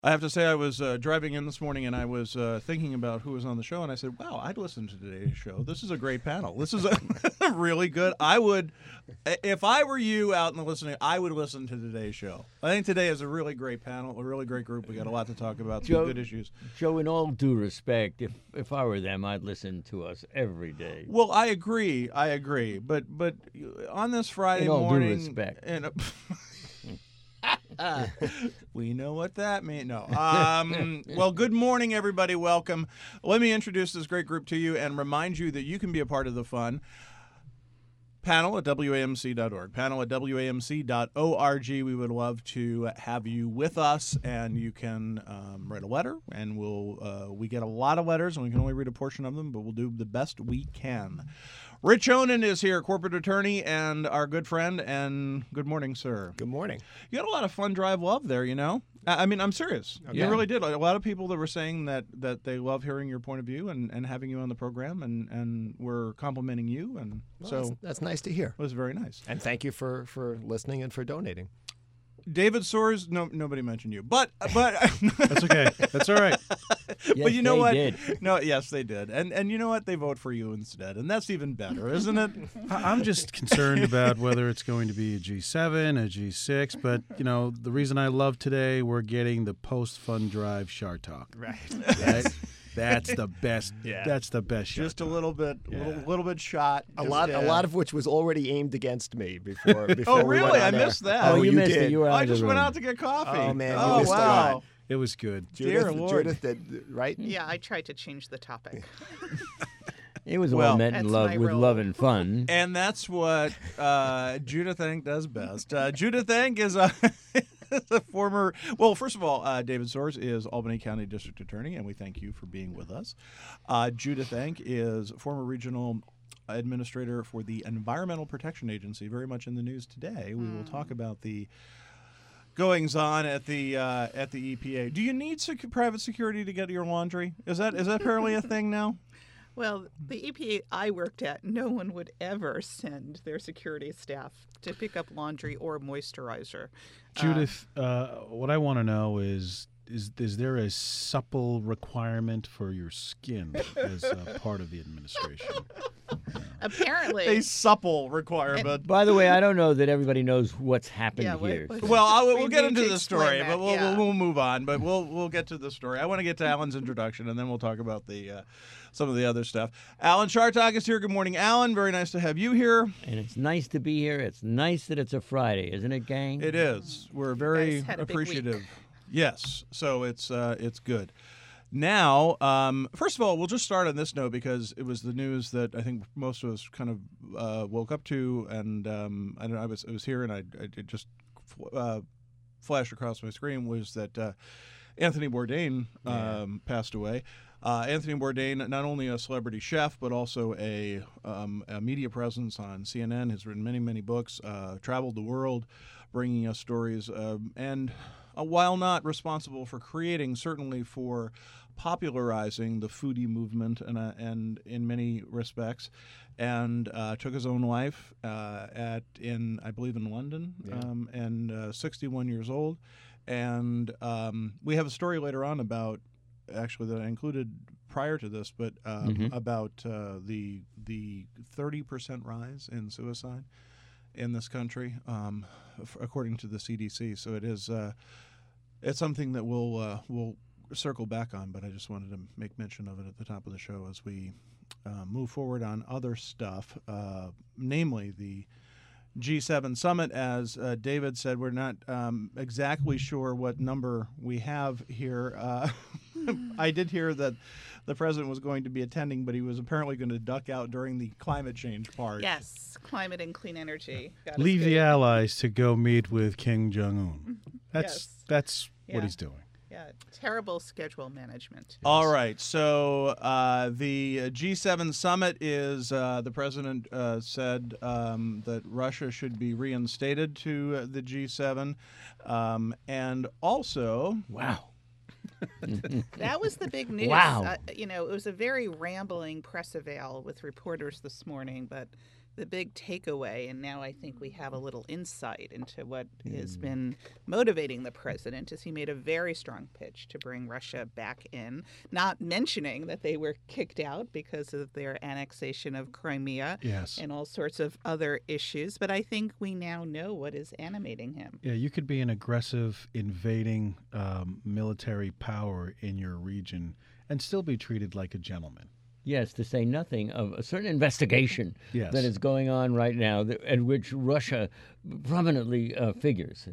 I have to say, I was driving in this morning, and I was thinking about who was on the show, and I said, wow, I'd listen to today's show. This is a great panel. This is a really good. I would, if I were you out in the listening, I would listen to today's show. I think today is a really great panel, a really great group. We got a lot to talk about, some good issues. Joe, in all due respect, if I were them, I'd listen to us every day. Well, I agree. But on this Friday in all morning, due respect. We know what that means. No. Well, good morning, everybody. Welcome. Let me introduce this great group to you and remind you that you can be a part of the fun. Panel at WAMC.org. Panel at WAMC.org. We would love to have you with us, and you can write a letter, and we get a lot of letters, and we can only read a portion of them, but we'll do the best we can. Rich Onen is here, corporate attorney and our good friend, and good morning, sir. Good morning. You had a lot of fun drive love there, you know? I mean, I'm serious. Okay. You really did. A lot of people that were saying that they love hearing your point of view and having you on the program, and we're complimenting you. And so that's nice to hear. It was very nice. And thank you for listening and for donating. David Soares, nobody mentioned you, but that's okay. That's all right. Yes, but you know what? Did. No, yes, they did, and you know what? They vote for you instead, and that's even better, isn't it? I'm just concerned about whether it's going to be a G7, a G6, but you know the reason I love today, we're getting the post-fund drive Shar Talk. Right. That's the best. Yeah. That's the best. Just a little bit, little bit shot. A lot of which was already aimed against me before. Oh, we really? went on I air. missed that. Oh, you missed did. it. You were out I of the just room. went out to get coffee. Oh man, oh, you missed wow. a lot. It was good. Dear Lord. Judith did, right? Yeah, I tried to change the topic. It was all meant in that's love my with role. love and fun. And that's what Judith Enck does best. Judith Enck is a former, well, first of all, David Soares is Albany County District Attorney, and we thank you for being with us. Judith Enck is former regional administrator for the Environmental Protection Agency, very much in the news today. We will talk about the goings on at the EPA. Do you need private security to get your laundry? Is that apparently a thing now? Well, the EPA I worked at, no one would ever send their security staff to pick up laundry or moisturizer. Judith, what I want to know is there a supple requirement for your skin as part of the administration? Apparently. A supple requirement. By the way, I don't know that everybody knows what's happened here. Well, we'll We get need into to the explain story, that, but yeah. we'll move on. But we'll get to the story. I want to get to Alan's introduction, and then we'll talk about the some of the other stuff. Alan Chartock is here. Good morning, Alan. Very nice to have you here. And it's nice to be here. It's nice that it's a Friday, isn't it, gang? It is. We're very guys had a big appreciative. week. Yes, so it's good. Now, first of all, we'll just start on this note because it was the news that I think most of us kind of woke up to, and I don't know, I was here and it just flashed across my screen was that Anthony Bourdain passed away. Anthony Bourdain, not only a celebrity chef, but also a media presence on CNN, has written many, many books, traveled the world, bringing us stories, and while not responsible for creating, certainly for popularizing the foodie movement and in many respects, and took his own life I believe in London, and 61 years old. And we have a story later on about, actually, that I included prior to this, but about the 30% rise in suicide in this country, according to the CDC. So it is it's something that we'll circle back on, but I just wanted to make mention of it at the top of the show as we move forward on other stuff, namely the G7 summit. As David said, we're not exactly sure what number we have here. I did hear that the president was going to be attending, but he was apparently going to duck out during the climate change part. Yes, climate and clean energy. Leave the allies to go meet with Kim Jong-un. That's what he's doing. Yeah, terrible schedule management. All right. So the G7 summit is the president said that Russia should be reinstated to the G7. And also. Wow. That was the big news. Wow. It was a very rambling press avail with reporters this morning, but the big takeaway, and now I think we have a little insight into what has been motivating the president, is he made a very strong pitch to bring Russia back in, not mentioning that they were kicked out because of their annexation of Crimea Yes. and all sorts of other issues. But I think we now know what is animating him. Yeah, you could be an aggressive, invading military power in your region and still be treated like a gentleman. Yes, to say nothing of a certain investigation Yes. that is going on right now, in which Russia prominently figures.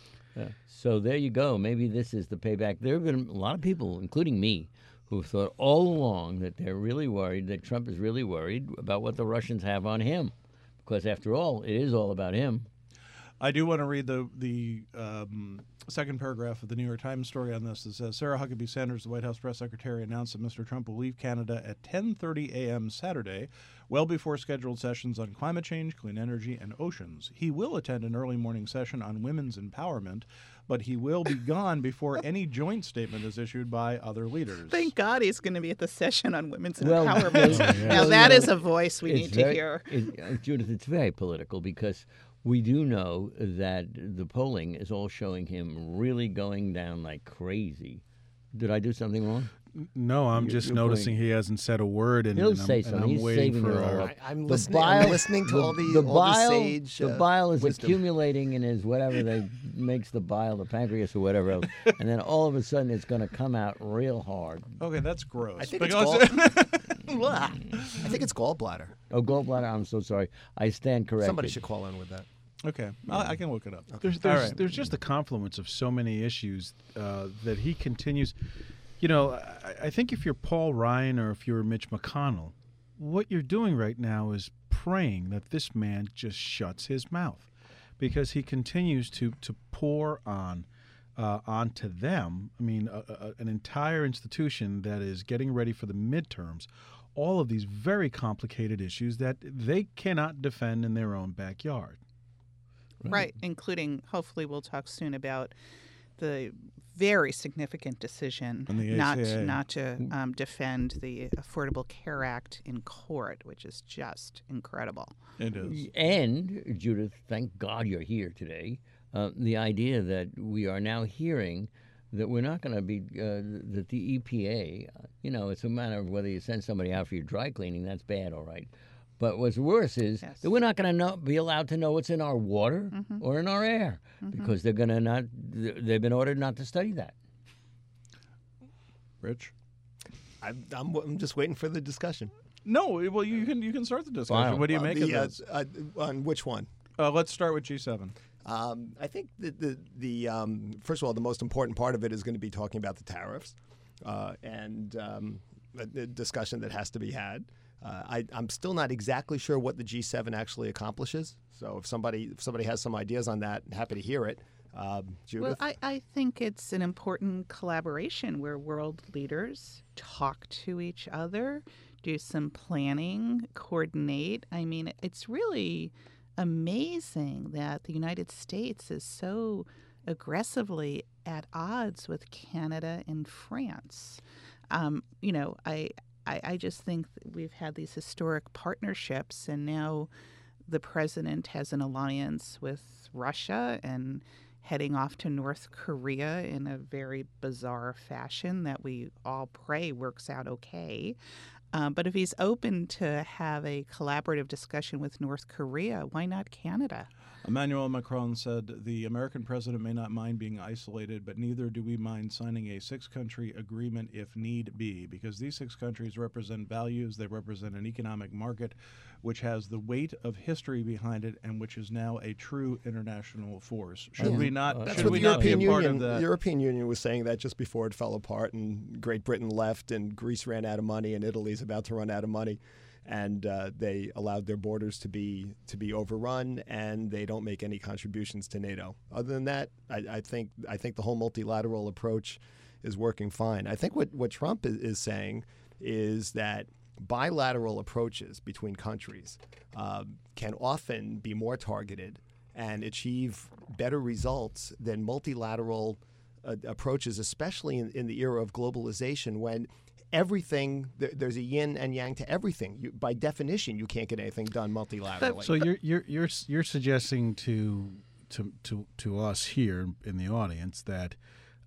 So there you go. Maybe this is the payback. There have been a lot of people, including me, who thought all along that they're really worried, that Trump is really worried about what the Russians have on him. Because after all, it is all about him. I do want to read the second paragraph of the New York Times story on this. It says, Sarah Huckabee Sanders, the White House press secretary, announced that Mr. Trump will leave Canada at 10:30 a.m. Saturday, well before scheduled sessions on climate change, clean energy, and oceans. He will attend an early morning session on women's empowerment, but he will be gone before any joint statement is issued by other leaders. Thank God he's going to be at the session on women's Well, empowerment. yeah. Now Well, that you is know, a voice we need It's to very- hear. Judith, it's very political because we do know that the polling is all showing him really going down like crazy. Did I do something wrong? No, I'm just you're noticing he hasn't said a word, and, He'll and I'm, say and something. I'm He's waiting saving for it all a, up. I'm The listening. bile- I'm listening to all the bile, sage. the bile is wisdom. accumulating in his whatever they makes the bile, the pancreas or whatever else, and then all of a sudden it's going to come out real hard. Okay, that's gross. I think Because- I think it's gallbladder. Oh, gallbladder! I'm so sorry. I stand corrected. Somebody should call in with that. Okay, I can look it up. There's All right. there's just a confluence of so many issues that he continues. You know, I think if you're Paul Ryan or if you're Mitch McConnell, what you're doing right now is praying that this man just shuts his mouth, because he continues to pour onto them. I mean, an entire institution that is getting ready for the midterms, all of these very complicated issues that they cannot defend in their own backyard. Right, including, hopefully we'll talk soon about the very significant decision On the not ACA. to defend the Affordable Care Act in court, which is just incredible. It is. And, Judith, thank God you're here today. The idea that we are now hearing that we're not going to be, that the EPA, it's a matter of whether you send somebody out for your dry cleaning, that's bad, all right. But what's worse is Yes. that we're not going to be allowed to know what's in our water or in our air because they've been ordered not to study that. Rich? I'm just waiting for the discussion. No, well, you can start the discussion. Fine. What do you make of this? On which one? Let's start with G7. I think that the first of all, the most important part of it is going to be talking about the tariffs and the discussion that has to be had. I'm still not exactly sure what the G7 actually accomplishes. So if somebody has some ideas on that, I'm happy to hear it. Judith? Well, I think it's an important collaboration where world leaders talk to each other, do some planning, coordinate. I mean, it's really amazing that the United States is so aggressively at odds with Canada and France. I just think that we've had these historic partnerships, and now the president has an alliance with Russia and heading off to North Korea in a very bizarre fashion that we all pray works out okay. But if he's open to have a collaborative discussion with North Korea, why not Canada? Emmanuel Macron said, the American president may not mind being isolated, but neither do we mind signing a 6-country agreement if need be, because these 6 countries represent values, they represent an economic market which has the weight of history behind it and which is now a true international force. Should we not, That's should what we the not be a European part Union. of that? The European Union was saying that just before it fell apart, and Great Britain left, and Greece ran out of money, and Italy's about to run out of money, and they allowed their borders to be overrun, and they don't make any contributions to NATO. Other than that, I think the whole multilateral approach is working fine. I think what Trump is saying is that bilateral approaches between countries can often be more targeted and achieve better results than multilateral approaches, especially in the era of globalization, when everything. There's a yin and yang to everything. By definition, you can't get anything done multilaterally. So you're suggesting to us here in the audience that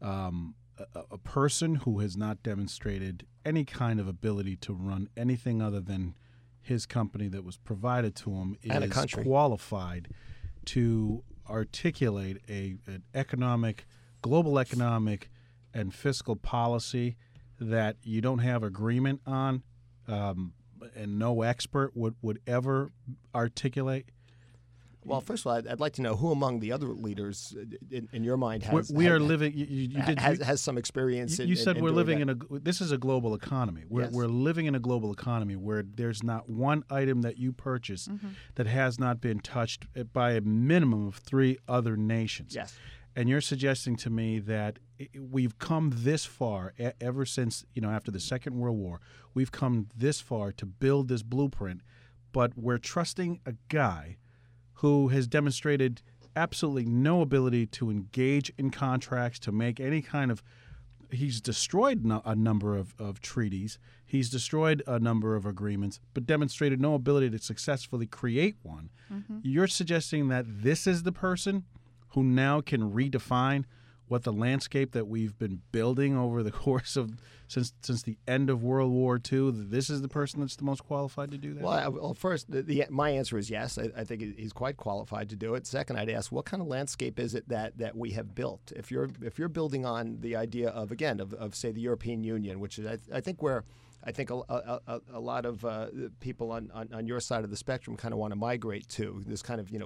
a person who has not demonstrated any kind of ability to run anything other than his company that was provided to him And a is country. qualified to articulate an global economic and fiscal policy that you don't have agreement on, and no expert would ever articulate? Well, first of all, I'd like to know who among the other leaders, in your mind, has We are living. You did. has some experience. You said in we're doing living that. this is a global economy. Yes. We're living in a global economy where there's not one item that you purchase that has not been touched by a minimum of 3 other nations. Yes. And you're suggesting to me that we've come this far ever since, after the Second World War, we've come this far to build this blueprint, but we're trusting a guy who has demonstrated absolutely no ability to engage in contracts, to make any kind of. He's destroyed a number of treaties. He's destroyed a number of agreements, but demonstrated no ability to successfully create one. You're suggesting that this is the person who now can redefine what the landscape that we've been building over the course of since the end of World War II, this is the person that's the most qualified to do that? Well, first, my answer is yes. I think he's quite qualified to do it. Second, I'd ask, what kind of landscape is it that we have built? If you're building on the idea of say the European Union, which is I think a lot of people on your side of the spectrum kind of want to migrate to this kind of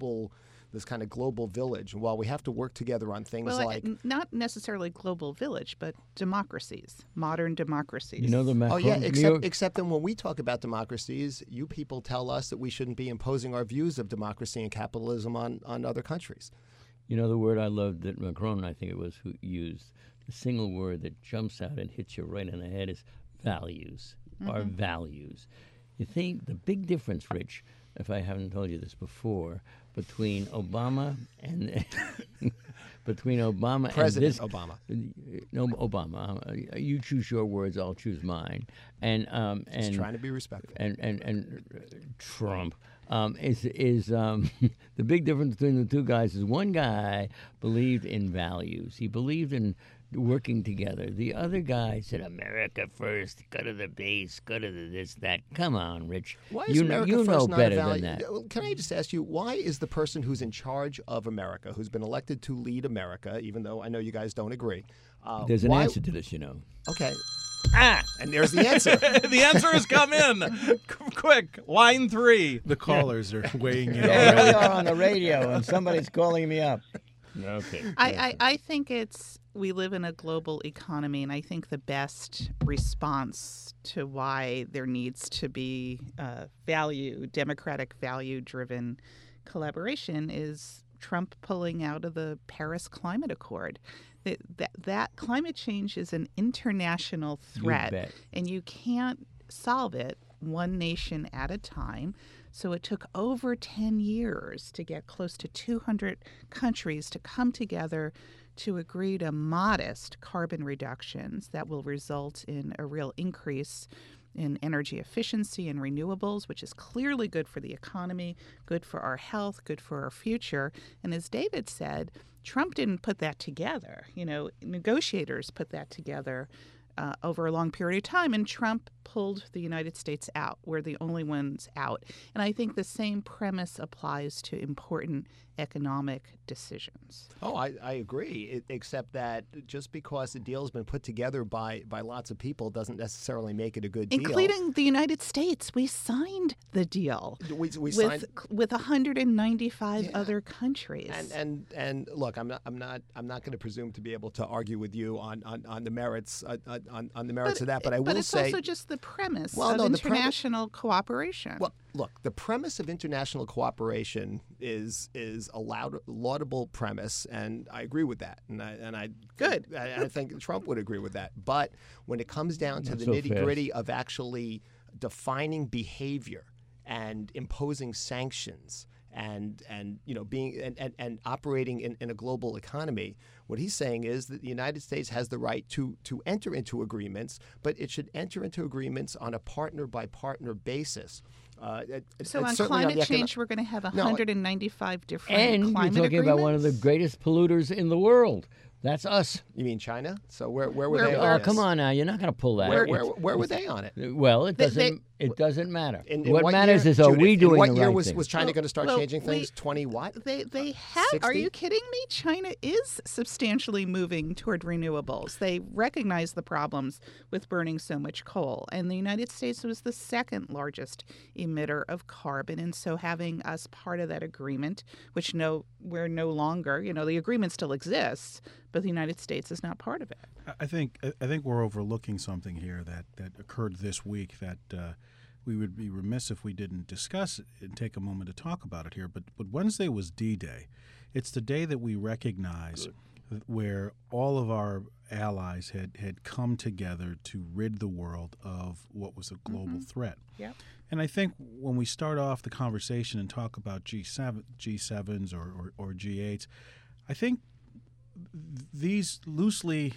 global village. And while we have to work together on things not necessarily global village, but democracies, modern democracies. The Macron, Oh yeah, New York- except then when we talk about democracies, you people tell us that we shouldn't be imposing our views of democracy and capitalism on other countries. the word I loved that Macron, I think it was, who used, the single word that jumps out and hits you right in the head is values. Our values. You think the big difference, Rich, if I haven't told you this before, between Obama and President and this, Obama. No, Obama. You choose your words, I'll choose mine. And Just trying to be respectful. and Trump is the big difference between the two guys is one guy believed in values. He believed in working together. The other guy said, America first, go to the base, go to the this, that. Come on, Rich. Why is America you first know not better a value? than that. Can I just ask you, why is the person who's in charge of America, who's been elected to lead America, even though I know you guys don't agree? There's an why- answer to this, Okay. And there's the answer. The answer has come in. Quick, line 3. The callers are weighing in Here we already. are on the radio, and somebody's calling me up. Okay. I think we live in a global economy, and I think the best response to why there needs to be democratic value-driven collaboration is Trump pulling out of the Paris Climate Accord. That climate change is an international threat, bet. and you can't solve it one nation at a time. So it took over 10 years to get close to 200 countries to come together to agree to modest carbon reductions that will result in a real increase in energy efficiency and renewables, which is clearly good for the economy, good for our health, good for our future. And as David said, Trump didn't put that together. Negotiators put that together over a long period of time, and Trump pulled the United States out. We're the only ones out. And I think the same premise applies to important economic decisions. Oh, I agree, except that just because a deal has been put together by lots of people doesn't necessarily make it a good deal. Including the United States. We signed the deal We with signed. 195 other countries. And look, I'm not going to presume to be able to argue with you on the merits on the merits of that. But I will But it's say, also just the premise Well, of no, the premise- international cooperation. well, look, the premise of international cooperation is a laudable premise, and I agree with that. And I Good. I think Trump would agree with that. But when it comes down to Not the so nitty gritty of actually defining behavior and imposing sanctions and being and operating in a global economy. What he's saying is that the United States has the right to enter into agreements, but it should enter into agreements on a partner by partner basis. So on climate change, we're going to have 195 different and climate you're talking about one of the agreements? greatest polluters in the world. That's us. You mean China? So where were Where- they? Oh, on come this? on now. You're not going to pull that. Where were they on it? Well, it They- doesn't. It doesn't matter. In What what matters year, is, are Judith, we doing in what the year right was, thing? was China going to start Well, changing things? 20 what? They have. Are 60? you kidding me? China is substantially moving toward renewables. They recognize the problems with burning so much coal, and the United States was the second largest emitter of carbon. And so, having us part of that agreement, which we're no longer, the agreement still exists, but the United States is not part of it. I think we're overlooking something here that occurred this week that we would be remiss if we didn't discuss it and take a moment to talk about it here. But Wednesday was D-Day. It's the day that we recognize where all of our allies had come together to rid the world of what was a global threat. Yep. And I think when we start off the conversation and talk about G7s or G8s, I think these loosely,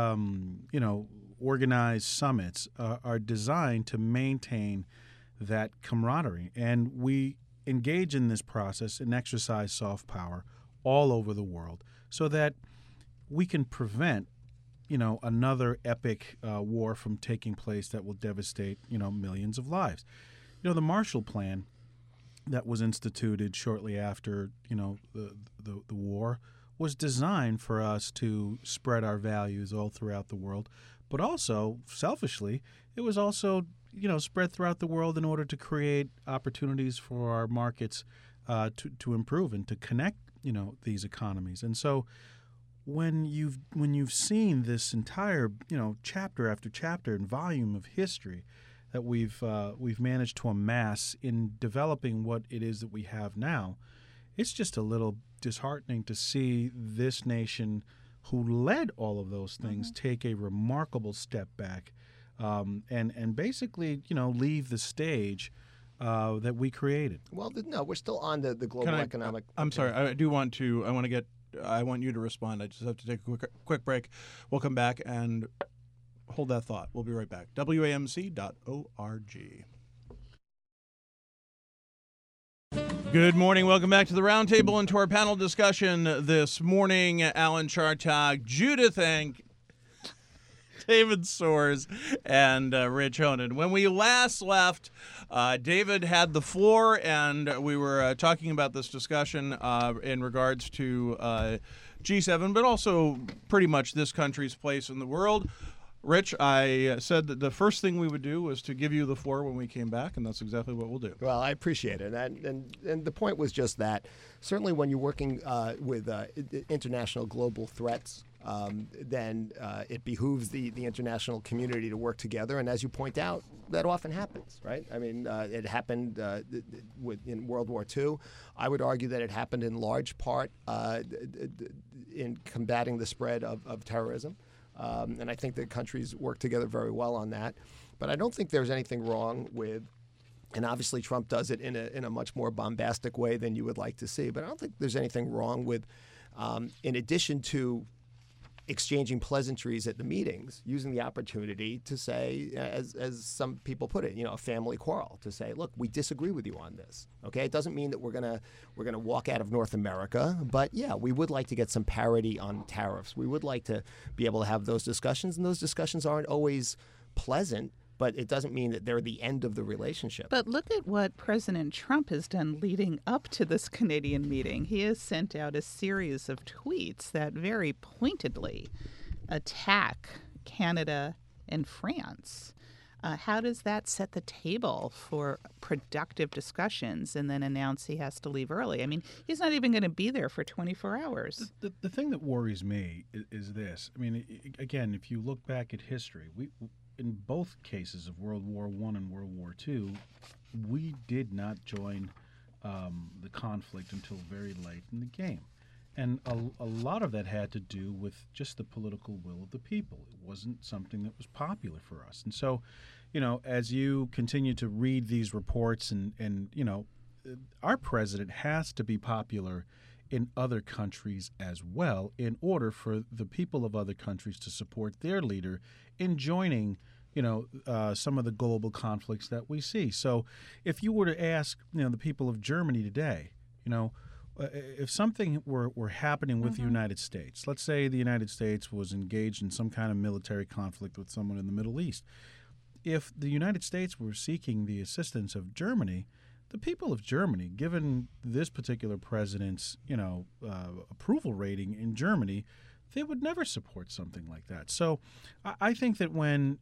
organized summits are designed to maintain that camaraderie. And we engage in this process and exercise soft power all over the world so that we can prevent, another epic war from taking place that will devastate, millions of lives. The Marshall Plan that was instituted shortly after, the war was designed for us to spread our values all throughout the world, but also, selfishly, it was also, spread throughout the world in order to create opportunities for our markets to improve and to connect, these economies. And so, when you've seen this entire, chapter after chapter and volume of history that we've managed to amass in developing what it is that we have now, it's just a little disheartening to see this nation, who led all of those things, take a remarkable step back, and basically, leave the stage that we created. Well, no, we're still on the global economic. I'm sorry. I want you to respond. I just have to take a quick break. We'll come back and hold that thought. We'll be right back. WAMC.org. Good morning. Welcome back to the Roundtable and to our panel discussion this morning. Alan Chartock, Judith Enck, David Soares, and Rich Honan. When we last left, David had the floor, and we were talking about this discussion in regards to G7, but also pretty much this country's place in the world. Rich, I said that the first thing we would do was to give you the floor when we came back, and that's exactly what we'll do. Well, I appreciate it. And the point was just that certainly when you're working with international global threats, then it behooves the international community to work together. And as you point out, that often happens, right? I mean, it happened in World War II. I would argue that it happened in large part in combating the spread of terrorism. And I think that countries work together very well on that. But I don't think there's anything wrong with, and obviously Trump does it in a much more bombastic way than you would like to see, but I don't think there's anything wrong with, in addition to exchanging pleasantries at the meetings, using the opportunity to say, as some people put it, a family quarrel, to say, look, we disagree with you on this. Okay, it doesn't mean that we're gonna walk out of North America, but yeah, we would like to get some parity on tariffs. We would like to be able to have those discussions, and those discussions aren't always pleasant, but it doesn't mean that they're the end of the relationship. But look at what President Trump has done leading up to this Canadian meeting. He has sent out a series of tweets that very pointedly attack Canada and France. How does that set the table for productive discussions and then announce he has to leave early? I mean, he's not even going to be there for 24 hours. The thing that worries me is this. I mean, again, if you look back at history, in both cases of World War I and World War II, we did not join the conflict until very late in the game. And a lot of that had to do with just the political will of the people. It wasn't something that was popular for us. And so, as you continue to read these reports and our president has to be popular in other countries as well in order for the people of other countries to support their leader in joining some of the global conflicts that we see. So if you were to ask the people of Germany today, if something were happening with the United States, let's say the United States was engaged in some kind of military conflict with someone in the Middle East, if the United States were seeking the assistance of Germany, the people of Germany, given this particular president's, approval rating in Germany, they would never support something like that. So, I think that when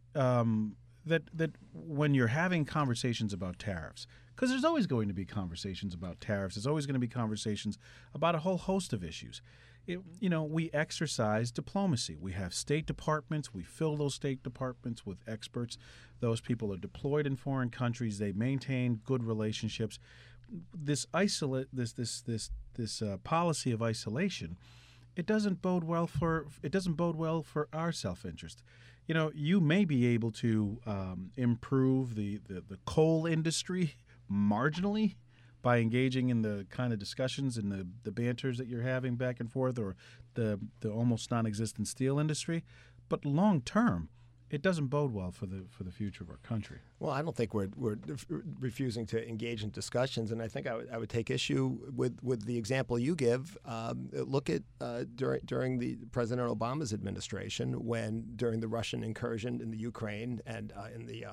when you're having conversations about tariffs, because there's always going to be conversations about tariffs, there's always going to be conversations about a whole host of issues. We exercise diplomacy. We have state departments. We fill those state departments with experts. Those people are deployed in foreign countries. They maintain good relationships. This policy of isolation, it doesn't bode well for our self-interest. You may be able to improve the coal industry marginally by engaging in the kind of discussions and the banters that you're having back and forth, or the almost non-existent steel industry. But long term, it doesn't bode well for the future of our country. Well, I don't think we're refusing to engage in discussions, and I think I would take issue with the example you give. Look at during the President Obama's administration, when during the Russian incursion in the Ukraine and in the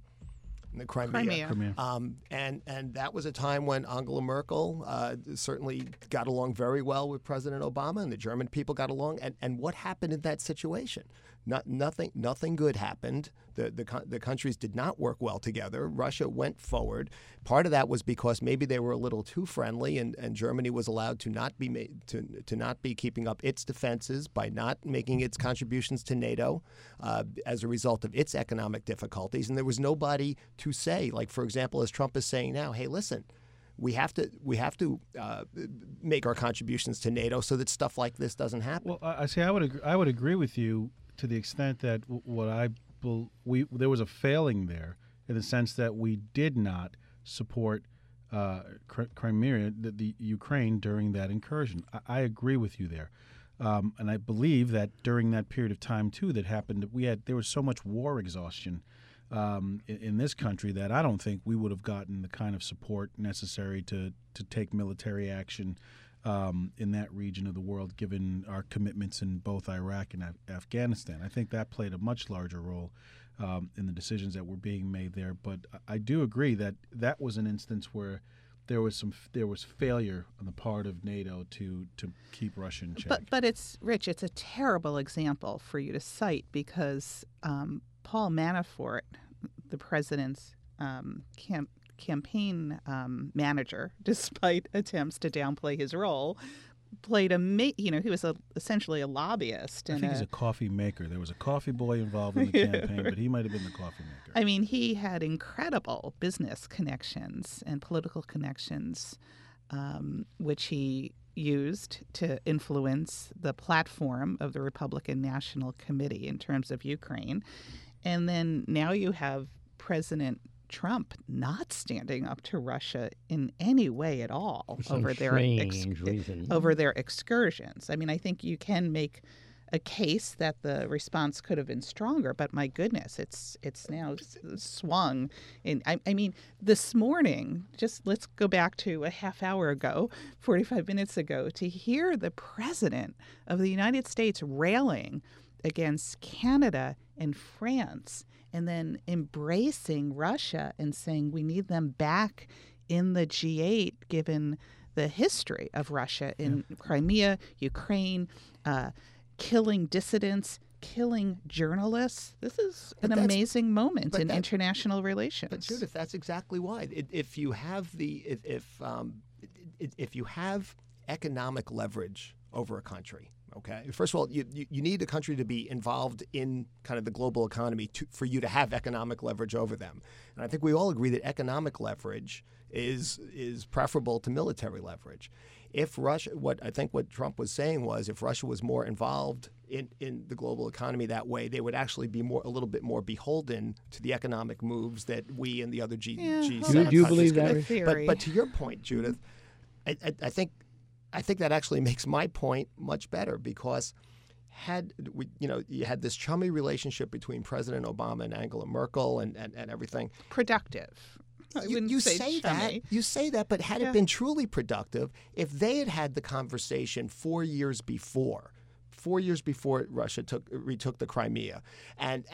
Crimea. And that was a time when Angela Merkel certainly got along very well with President Obama, and the German people got along. And what happened in that situation? Nothing good happened. The countries did not work well together. Russia went forward. Part of that was because maybe they were a little too friendly, and Germany was allowed to not be keeping up its defenses by not making its contributions to NATO as a result of its economic difficulties. And there was nobody to say, like, for example, as Trump is saying now, hey, listen, we have to make our contributions to NATO so that stuff like this doesn't happen. Well, I would agree with you to the extent that there was a failing there, in the sense that we did not support Crimea, the Ukraine, during that incursion. I agree with you there. And I believe that during that period of time, too, that happened, there was so much war exhaustion in this country that I don't think we would have gotten the kind of support necessary to take military action in that region of the world, given our commitments in both Iraq and Afghanistan. I think that played a much larger role in the decisions that were being made there. But I do agree that was an instance where there was failure on the part of NATO to keep Russia in check. But it's Rich. It's a terrible example for you to cite, because Paul Manafort, the president's campaign manager, despite attempts to downplay his role, played he was essentially a lobbyist. I think he's a coffee maker. There was a coffee boy involved in the campaign, but he might have been the coffee maker. I mean, he had incredible business connections and political connections, which he used to influence the platform of the Republican National Committee in terms of Ukraine. And then now you have President Trump not standing up to Russia in any way at all over their excursions. I mean, I think you can make a case that the response could have been stronger, but my goodness, it's now swung. I mean, this morning, just let's go back to a half hour ago, 45 minutes ago, to hear the President of the United States railing against Canada and France, and then embracing Russia and saying we need them back in the G8, given the history of Russia in Crimea, Ukraine, killing dissidents, killing journalists. This is an amazing moment in international relations. But Judith, that's exactly why. If you have if you have economic leverage over a country, Okay, first of all, you need a country to be involved in kind of the global economy for you to have economic leverage over them. And I think we all agree that economic leverage is preferable to military leverage. If Russia, what Trump was saying was, if Russia was more involved in the global economy that way, they would actually be a little bit more beholden to the economic moves that we and the other G7 countries. Do you believe that? But to your point, Judith, I think that actually makes my point much better, because you had this chummy relationship between President Obama and Angela Merkel and everything. Productive. You say that, but had it been truly productive, if they had the conversation 4 years before Russia retook the Crimea, and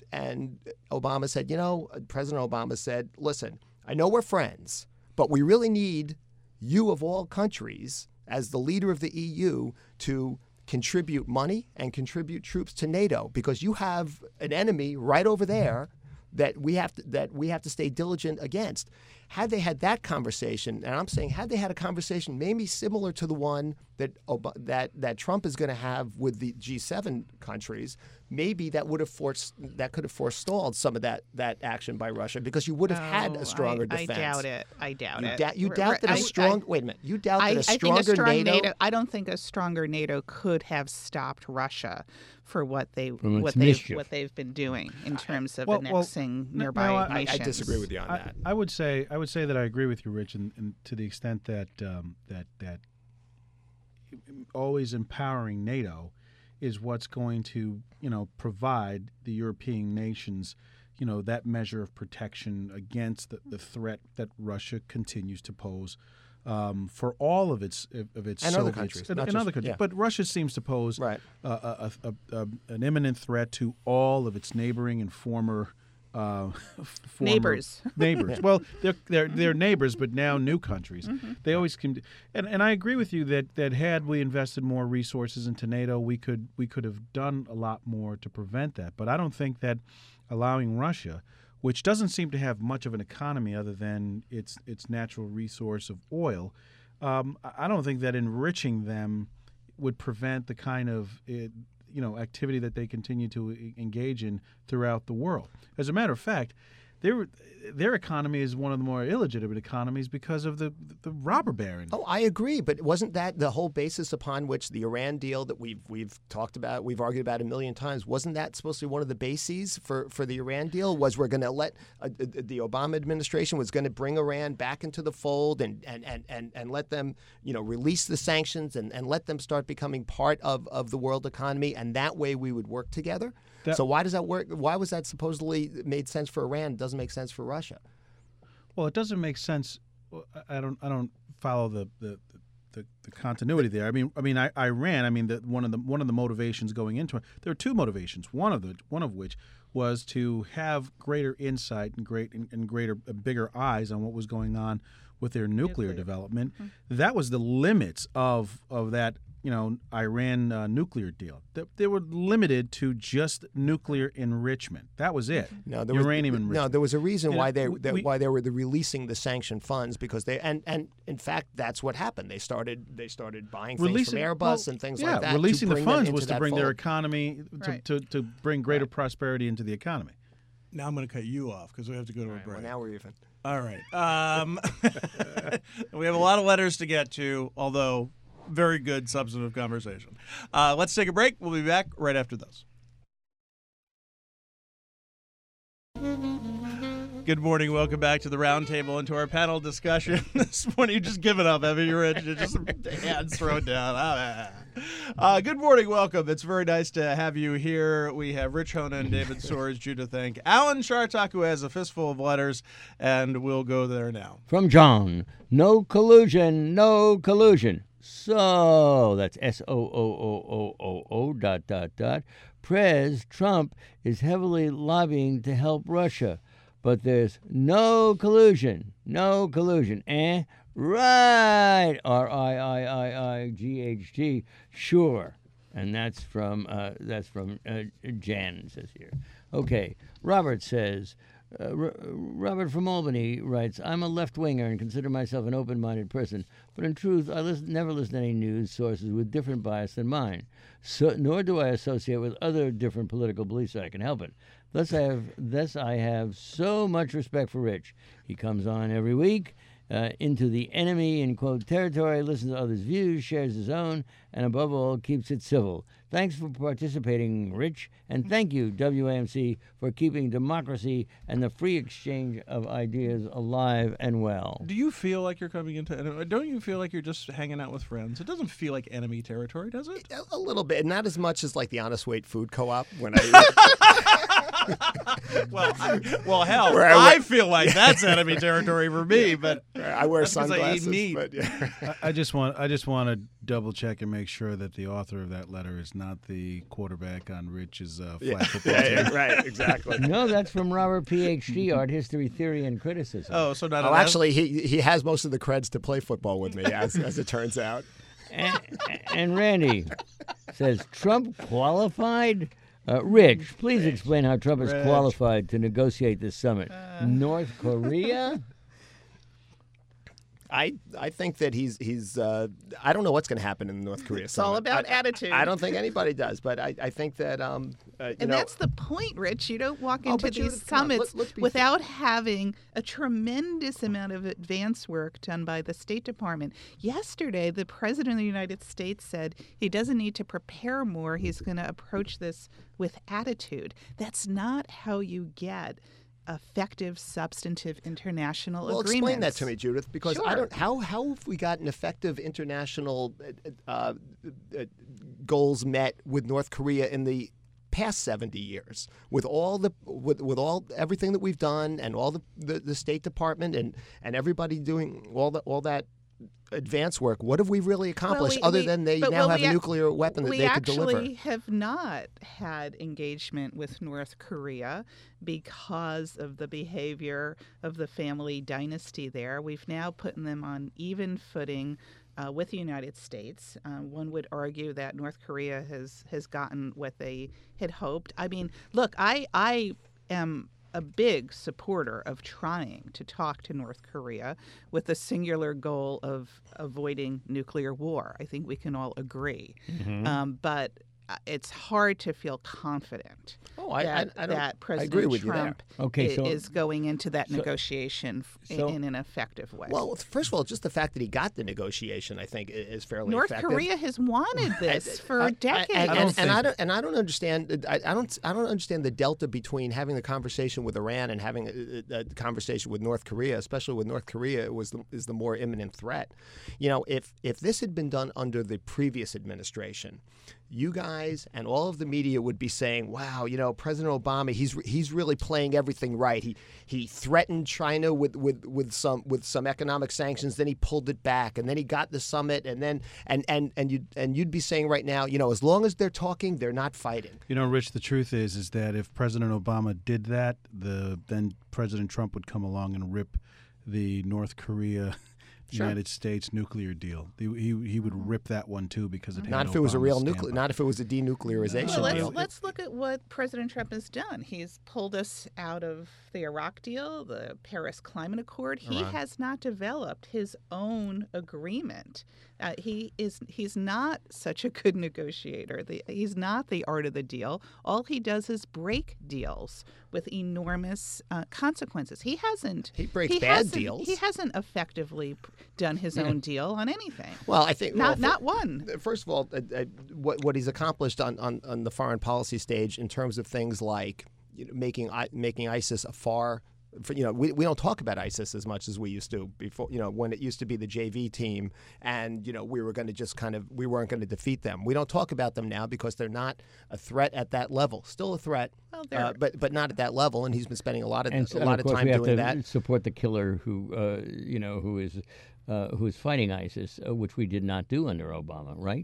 Obama said, President Obama said, listen, I know we're friends, but we really need you of all countries as the leader of the EU to contribute money and contribute troops to NATO, because you have an enemy right over there that we have to stay diligent against. Had they had that conversation, and I'm saying had they had a conversation maybe similar to the one that Trump is going to have with the G7 countries, maybe that could have forestalled some of that action by Russia, because you would have had a stronger defense. I doubt it. You doubt that a strong. Wait a minute. You doubt that a stronger NATO. I don't think a stronger NATO could have stopped Russia for what they've been doing in terms of annexing nearby nations. I disagree with you on that. I would say that I agree with you, Rich, and to the extent that that always empowering NATO is what's going to provide the European nations that measure of protection against the threat that Russia continues to pose for all of its and Soviets, other countries, and other countries. Yeah. But Russia seems to pose an imminent threat to all of its neighboring and former neighbors. Well, they're neighbors, but now new countries. Mm-hmm. They always can, and I agree with you that had we invested more resources into NATO, we could have done a lot more to prevent that. But I don't think that allowing Russia, which doesn't seem to have much of an economy other than its natural resource of oil, I don't think that enriching them would prevent the kind of activity that they continue to engage in throughout the world. As a matter of fact, their economy is one of the more illegitimate economies because of the robber baron. Oh, I agree, but wasn't that the whole basis upon which the Iran deal that we've talked about, we've argued about a million times? Wasn't that supposed to be one of the bases for the Iran deal? Was we're going to let the Obama administration was going to bring Iran back into the fold and let them release the sanctions and let them start becoming part of the world economy, and that way we would work together. So why does that work? Why was that supposedly made sense for Iran? It doesn't make sense for Russia. Well, it doesn't make sense. I don't follow the continuity there. I mean, Iran. I mean, one of the motivations going into it. There are two motivations. One of which was to have greater insight and bigger eyes on what was going on with their nuclear development. Mm-hmm. That was the limits of that. Iran nuclear deal. They were limited to just nuclear enrichment. That was it. Uranium enrichment. No, there was a reason why they were releasing the sanctioned funds, because they and in fact that's what happened. They started buying things from Airbus and things like that. Releasing the funds was to bring their economy to bring greater prosperity into the economy. Now I'm going to cut you off because we have to go to a break. Well, now we're even. All right. We have a lot of letters to get to, although very good substantive conversation. Let's take a break. We'll be back right after this. Good morning. Welcome back to the Roundtable and to our panel discussion. This morning, you just given up, haven't you, Rich? You just hands thrown down. Good morning. Welcome. It's very nice to have you here. We have Rich Honan, David Soares, Judith Enck, Alan Chartock, who has a fistful of letters, and we'll go there now. From John, no collusion, no collusion. So that's SOOOOO ... Prez Trump is heavily lobbying to help Russia, but there's no collusion. No collusion. Right. RIIIIGHT. Sure. And that's from Jan says here. Okay. Robert says, Robert from Albany writes, I'm a left-winger and consider myself an open-minded person, but in truth, I never listen to any news sources with different bias than mine, nor do I associate with other different political beliefs so I can help it. Thus I have so much respect for Rich. He comes on every week into the enemy, in quote, territory, listens to others' views, shares his own, and above all, keeps it civil. Thanks for participating, Rich, and thank you, WAMC, for keeping democracy and the free exchange of ideas alive and well. Do you feel like you're coming into? Don't you feel like you're just hanging out with friends? It doesn't feel like enemy territory, does it? A little bit, not as much as like the Honest Weight Food Co-op when I. Well, hell, Where I feel like that's enemy territory for me, but I wear that's 'cause I eat sunglasses. meat. But yeah. I just want to double check and make sure that the author of that letter is not the quarterback on Rich's flag football team. Yeah, right, exactly. No, that's from Robert, Ph.D., Art History, Theory, and Criticism. Oh, so not Oh, an actually, he has most of the creds to play football with me, as it turns out. And Randy says, Trump qualified? Rich, please explain how Trump is qualified to negotiate this summit. North Korea? I think that he's I don't know what's going to happen in the North Korea It's all summit. about attitude. I don't think anybody does, but I think that And that's the point, Rich. You don't walk into but these Judith, come on, summits let's be without having a tremendous amount of advance work done by the State Department. Yesterday, the President of the United States said he doesn't need to prepare more. He's going to approach this with attitude. That's not how you get effective, substantive international agreements. explain that to me, Judith, because I Sure. don't. How have we gotten effective international goals met with North Korea in the past 70 years, with all everything that we've done, and all the State Department and everybody doing all that advance work? What have we really accomplished other than they now have a nuclear weapon that they could deliver? We actually have not had engagement with North Korea because of the behavior of the family dynasty there. We've now put them on even footing with the United States. One would argue that North Korea has gotten what they had hoped. I mean, look, I am a big supporter of trying to talk to North Korea with the singular goal of avoiding nuclear war. I think we can all agree. But it's hard to feel confident that President agree with you there. Trump Okay, so- is going into that negotiation in an effective way. Well, first of all, just the fact that he got the negotiation, I think, is fairly North effective. Korea has wanted this for decades. And I don't understand. I don't understand the delta between having the conversation with Iran and having a conversation with North Korea. Especially with North Korea, is the more imminent threat. You know, if this had been done under the previous administration, you guys and all of the media would be saying, "Wow, you know, President Obama, he's really playing everything right. He threatened China with some economic sanctions, then he pulled it back, and then he got the summit, and then you'd be saying right now, you know, as long as they're talking, they're not fighting." You know, Rich, the truth is that if President Obama did that, then President Trump would come along and rip the North Korea United States nuclear deal. He would rip that one too because it had Not if it was a real Obama's nuclear, stamp. not if it was a denuclearization Well, deal. let's look at what President Trump has done. He's pulled us out of the Iraq deal, the Paris Climate Accord. He has not developed his own agreement. He's not such a good negotiator. He's not the art of the deal. All he does is break deals with enormous consequences. He breaks bad deals. He hasn't effectively done his own deal on anything. Well, I think Not one. First of all, what he's accomplished on the foreign policy stage in terms of things like making ISIS a far. We don't talk about ISIS as much as we used to before. You know, when it used to be the JV team, and we were going to we weren't going to defeat them. We don't talk about them now because they're not a threat at that level. Still a threat, but not at that level. And he's been spending a lot of course time we have doing to that. support the killer who is fighting ISIS, which we did not do under Obama, right?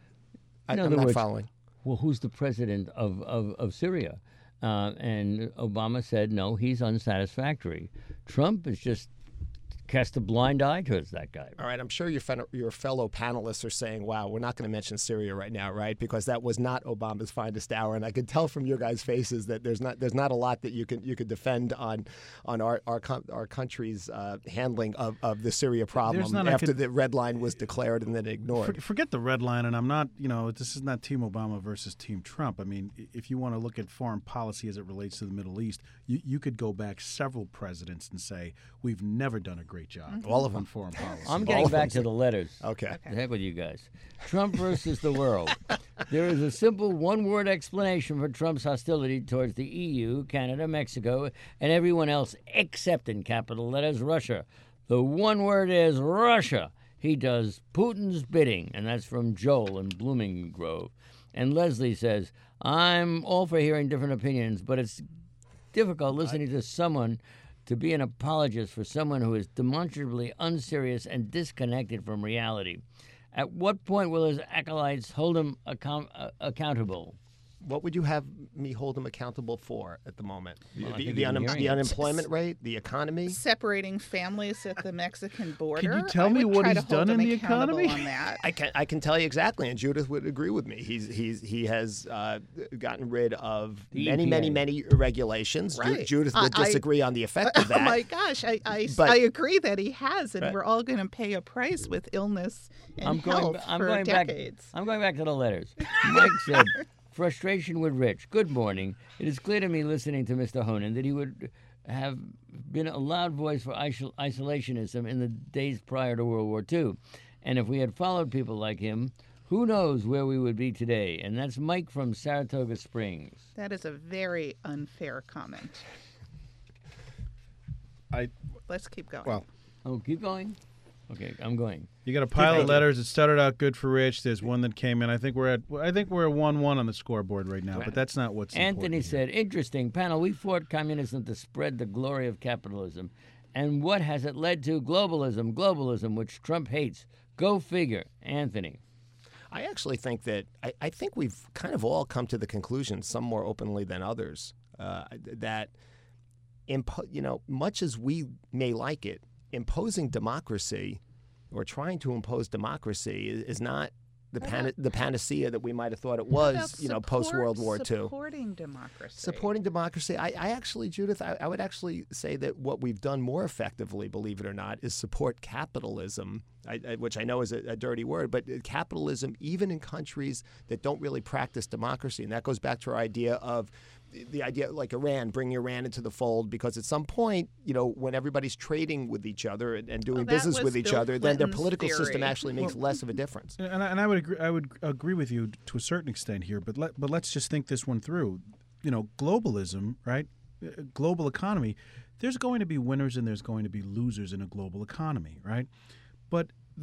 In I'm other not words, following. Well, who's the president of Syria? And Obama said, no, he's unsatisfactory. Trump is just cast a blind eye towards that guy. All right, I'm sure your fellow panelists are saying, wow, we're not going to mention Syria right now, right? Because that was not Obama's finest hour. And I could tell from your guys' faces that there's not a lot that you could defend on our country's handling of the Syria problem after the red line was declared and then ignored. Forget the red line, and I'm not, this is not Team Obama versus Team Trump. I mean, if you want to look at foreign policy as it relates to the Middle East, you could go back several presidents and say, we've never done a great job. All of them. On foreign policy. I'm getting back to the letters. Okay. The heck with you guys. Trump versus the world. There is a simple one-word explanation for Trump's hostility towards the EU, Canada, Mexico, and everyone else except, in capital letters, Russia. The one word is Russia. He does Putin's bidding, and that's from Joel in Blooming Grove. And Leslie says, I'm all for hearing different opinions, but it's difficult listening to someone to be an apologist for someone who is demonstrably unserious and disconnected from reality. At what point will his acolytes hold him accountable? What would you have me hold him accountable for at the moment? Well, the unemployment rate, the economy? Separating families at the Mexican border. Can you tell me what he's done in the economy? On that. I can tell you exactly, and Judith would agree with me. He has gotten rid of many regulations. Right. Judith would disagree on the effect of that. Oh my gosh, I agree that he has, and we're all going to pay a price with illness and health for decades. I'm going back to the letters. Mike said, frustration with Rich. Good morning. It is clear to me, listening to Mr. Honan, that he would have been a loud voice for isolationism in the days prior to World War II. And if we had followed people like him, who knows where we would be today? And that's Mike from Saratoga Springs. That is a very unfair comment. Let's keep going. Well, keep going? Okay, I'm going. You got a pile of letters. It started out good for Rich. There's one that came in. I think we're at 1-1 on the scoreboard right now, but that's not what's Anthony important said, interesting panel. We fought communism to spread the glory of capitalism. And what has it led to? Globalism, which Trump hates. Go figure. Anthony. I actually think that I think we've kind of all come to the conclusion, some more openly than others, that much as we may like it, imposing democracy or trying to impose democracy is not the panacea that we might have thought it was, post World War II. Supporting democracy. Supporting democracy. I actually, Judith, I would actually say that what we've done more effectively, believe it or not, is support capitalism, which I know is a dirty word, but capitalism even in countries that don't really practice democracy. And that goes back to our idea of the idea like Iran, bring Iran into the fold, because at some point, when everybody's trading with each other and doing business with each other, then their political system actually makes less of a difference. And I would agree with you to a certain extent here, but let's just think this one through. Globalism, right? Global economy. There's going to be winners and there's going to be losers in a global economy, right? But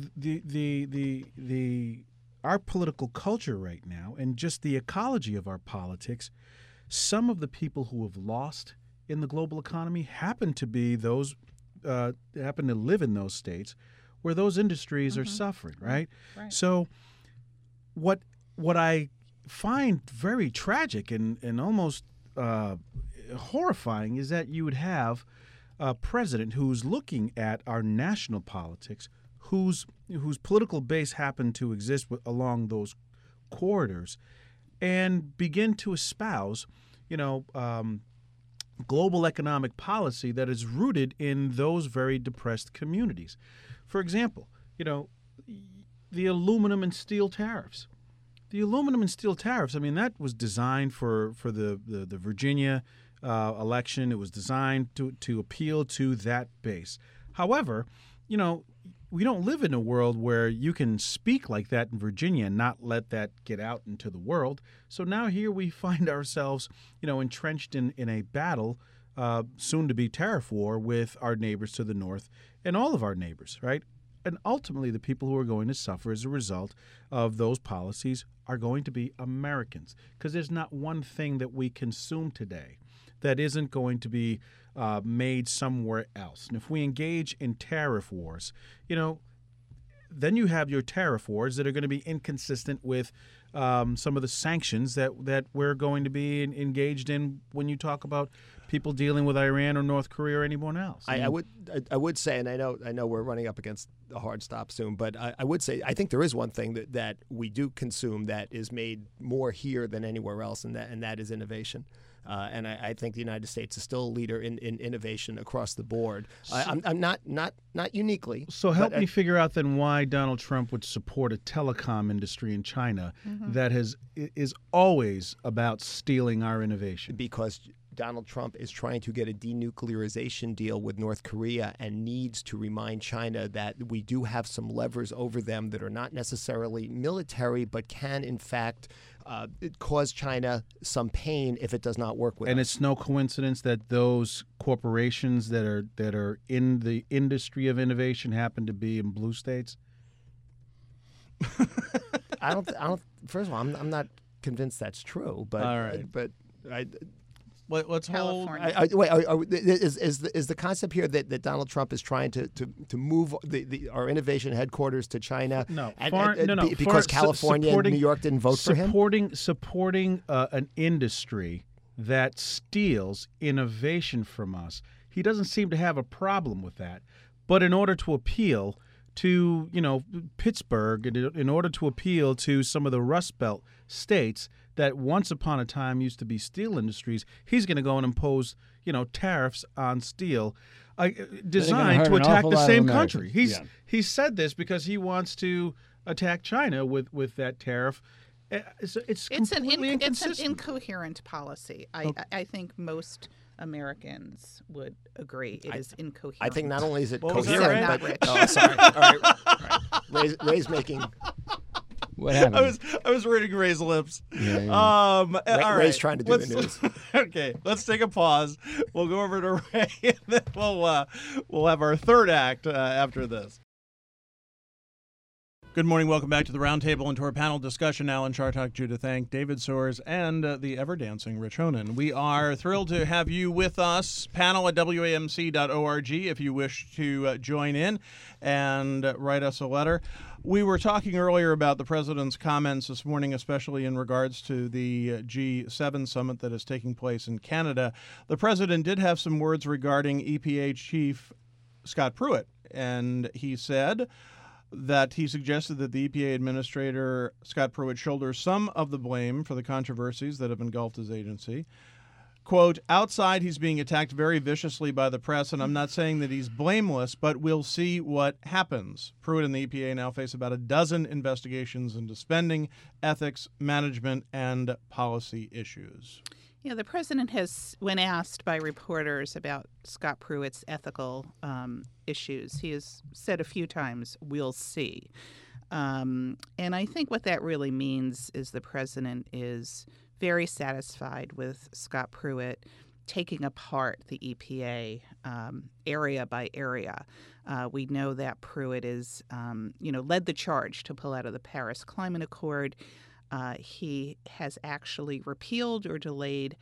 our political culture right now and just the ecology of our politics, some of the people who have lost in the global economy happen to be those happen to live in those states where those industries are suffering, right? So what I find very tragic and almost horrifying is that you would have a president who's looking at our national politics, whose political base happened to exist along those corridors, and begin to espouse, global economic policy that is rooted in those very depressed communities. For example, the aluminum and steel tariffs. The aluminum and steel tariffs, I mean, that was designed for the Virginia election. It was designed to appeal to that base. However, we don't live in a world where you can speak like that in Virginia and not let that get out into the world. So now here we find ourselves, entrenched in a battle, soon to be tariff war, with our neighbors to the north and all of our neighbors, right? And ultimately the people who are going to suffer as a result of those policies are going to be Americans, because there's not one thing that we consume today that isn't going to be made somewhere else. And if we engage in tariff wars, then you have your tariff wars that are going to be inconsistent with some of the sanctions that we're going to be engaged in when you talk about people dealing with Iran or North Korea or anyone else. I would say, and I know we're running up against a hard stop soon, but I would say I think there is one thing that we do consume that is made more here than anywhere else, and that is innovation. And I think the United States is still a leader in innovation across the board. I'm not uniquely. So help me figure out then why Donald Trump would support a telecom industry in China that is always about stealing our innovation. Because Donald Trump is trying to get a denuclearization deal with North Korea and needs to remind China that we do have some levers over them that are not necessarily military, but can, in fact, cause China some pain if it does not work with us. And it's no coincidence that those corporations that are in the industry of innovation happen to be in blue states? I don't. First of all, I'm not convinced that's true. But all right. Let's hold. Is the concept here that Donald Trump is trying to move our innovation headquarters to China? No, because California and New York didn't vote for him. Supporting an industry that steals innovation from us. He doesn't seem to have a problem with that. But in order to appeal to Pittsburgh, in order to appeal to some of the Rust Belt states that once upon a time used to be steel industries, he's going to go and impose, tariffs on steel designed to attack the same country. He said this because he wants to attack China with that tariff. It's completely inconsistent. It's an incoherent policy. I think most Americans would agree it is incoherent. I think not only is it coherent, but sorry. All right. Ray's making. What happened? I was reading Ray's lips. Yeah. All right. Ray's trying to do the news. Okay, let's take a pause. We'll go over to Ray, and then we'll have our third act after this. Good morning. Welcome back to the Roundtable and to our panel discussion. Alan Chartock, Judith Hank, David Soares, and the ever-dancing Rich Honan. We are thrilled to have you with us. Panel at WAMC.org if you wish to join in and write us a letter. We were talking earlier about the president's comments this morning, especially in regards to the G7 summit that is taking place in Canada. The president did have some words regarding EPA Chief Scott Pruitt, and he said that he suggested that the EPA Administrator, Scott Pruitt, shoulders some of the blame for the controversies that have engulfed his agency. Quote, outside he's being attacked very viciously by the press, and I'm not saying that he's blameless, but we'll see what happens. Pruitt and the EPA now face about a dozen investigations into spending, ethics, management, and policy issues. Yeah, the president has, when asked by reporters about Scott Pruitt's ethical issues, he has said a few times, we'll see. And I think what that really means is the president is very satisfied with Scott Pruitt taking apart the EPA area by area. We know that Pruitt is, led the charge to pull out of the Paris Climate Accord. He has actually repealed or delayed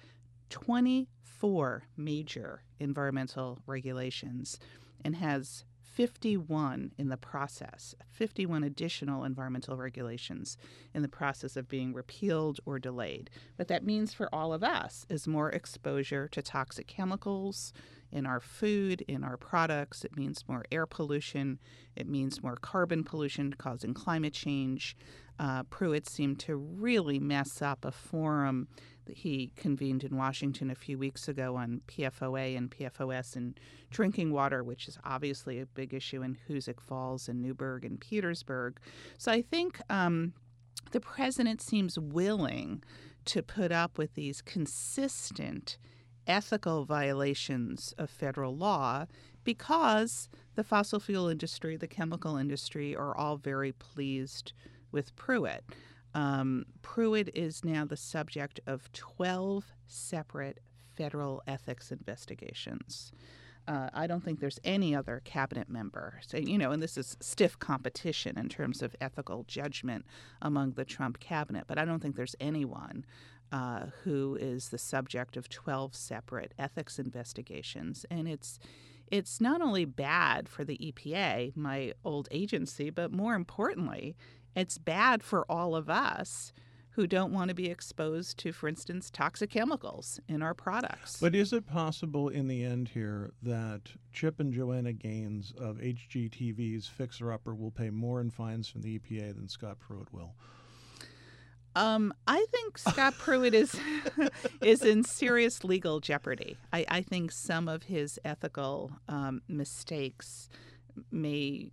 24 major environmental regulations and has 51 in the process, 51 additional environmental regulations in the process of being repealed or delayed. What that means for all of us is more exposure to toxic chemicals in our food, in our products. It means more air pollution. It means more carbon pollution causing climate change. Pruitt seemed to really mess up a forum that he convened in Washington a few weeks ago on PFOA and PFOS and drinking water, which is obviously a big issue in Hoosick Falls and Newburgh and Petersburg. So I think the president seems willing to put up with these consistent ethical violations of federal law because the fossil fuel industry, the chemical industry are all very pleased with Pruitt. Pruitt is now the subject of 12 separate federal ethics investigations. I don't think there's any other cabinet member. So, and this is stiff competition in terms of ethical judgment among the Trump cabinet, but I don't think there's anyone who is the subject of 12 separate ethics investigations. And it's not only bad for the EPA, my old agency, but more importantly, it's bad for all of us who don't want to be exposed to, for instance, toxic chemicals in our products. But is it possible in the end here that Chip and Joanna Gaines of HGTV's Fixer Upper will pay more in fines from the EPA than Scott Pruitt will? I think Scott Pruitt is in serious legal jeopardy. I think some of his ethical mistakes may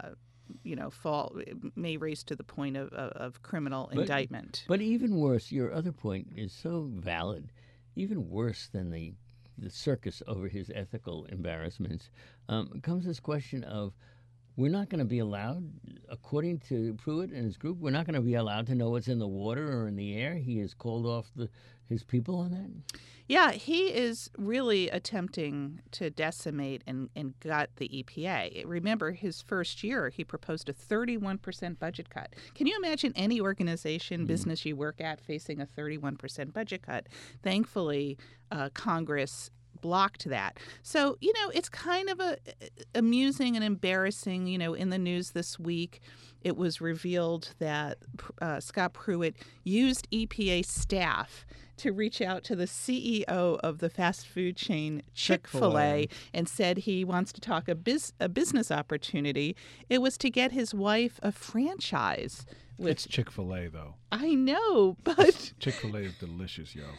may raise to the point of criminal indictment. But even worse, your other point is so valid. Even worse than the circus over his ethical embarrassments comes this question of, we're not going to be allowed, according to Pruitt and his group, we're not going to be allowed to know what's in the water or in the air. He has called off his people on that. Yeah, he is really attempting to decimate and gut the EPA. Remember, his first year, he proposed a 31% budget cut. Can you imagine any organization, business you work at, facing a 31% budget cut? Thankfully, Congress blocked that. So, it's kind of amusing and embarrassing. In the news this week, it was revealed that Scott Pruitt used EPA staff to reach out to the CEO of the fast food chain Chick-fil-A and said he wants to talk a business opportunity. It was to get his wife a franchise. It's Chick-fil-A, though. I know, but Chick-fil-A is delicious, yo.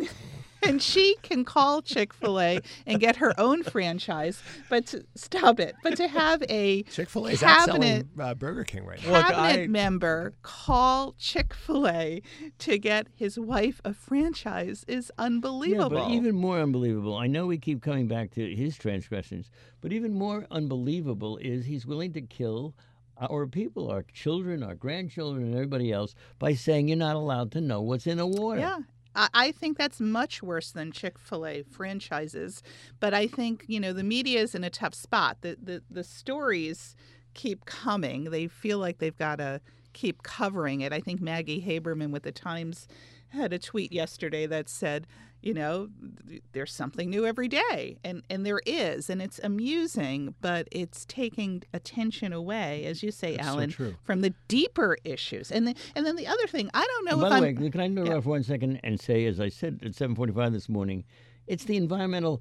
And she can call Chick-fil-A and get her own franchise, but stop it. But to have a Chick-fil-A is outselling Burger King right now. Cabinet member call Chick-fil-A to get his wife a franchise is unbelievable. Yeah, but even more unbelievable, I know we keep coming back to his transgressions, but even more unbelievable is he's willing to kill our people, our children, our grandchildren, and everybody else by saying you're not allowed to know what's in the water. Yeah. I think that's much worse than Chick-fil-A franchises. But I think, the media is in a tough spot. The stories keep coming. They feel like they've got to keep covering it. I think Maggie Haberman with the Times had a tweet yesterday that said, there's something new every day. And there is. And it's amusing, but it's taking attention away, as you say, That's Alan, so true. from the deeper issues. And then the other thing, I don't know And if by the I'm... way, can I interrupt for 1 second and say, as I said at 7:45 this morning, it's the Environmental